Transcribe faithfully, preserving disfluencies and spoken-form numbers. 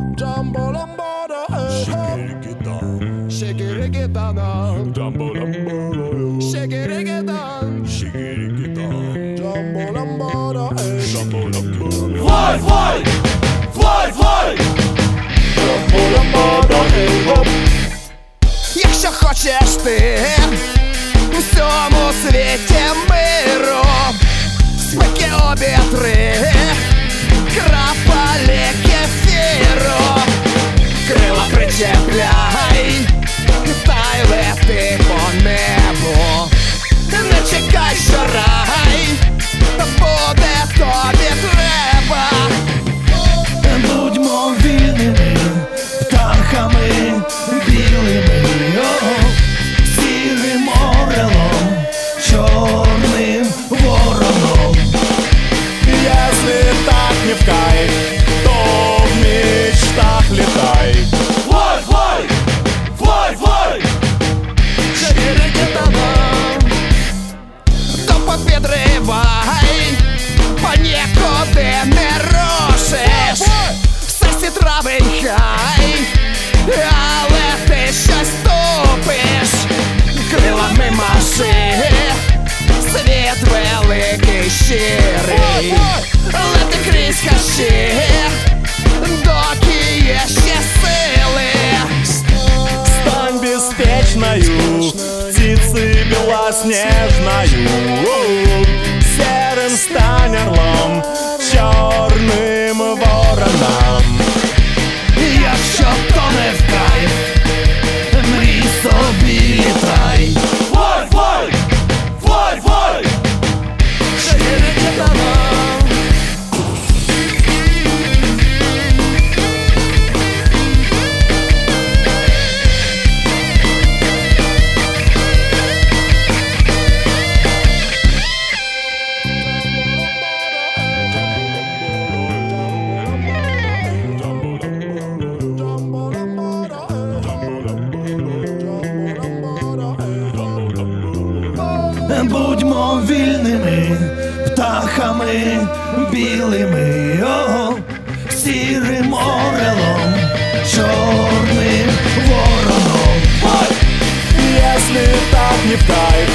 Jumbo lambada, shiggy shiggy down, jumbo lambada, shiggy down, shiggy down, jumbo lambada, jumbo lambada. Fly, fly, fly, fly, Jumbo lambada, hey hoп. Якщо хочеш ти у всьому світі миру, смики обітри, крапалі кефіру, крила причепляй, та й лети по небу. Не чекай, що рай буде тобі треба. Будьмо вільними птахами білими, сірим орелом, чорним вороном. Если так не в кайф, то в мечтах летай. fly, fly, fly, fly, То попідривай, бо нікуди не рушиш. Серці трави хай, але ти щось тупиш. Крилами маши, світ великий щирий. Лети крізь хащі, доки є ще сили. Стань беспечною, птицей белоснежною. Серым стань орлом, черным вороном. Якщо то не в кайф, мрій собі літай. fly, fly, fly, fly. Будьмо вільними птахами білими, о, сірим орелом, чорним вороном. Если так не в кайф,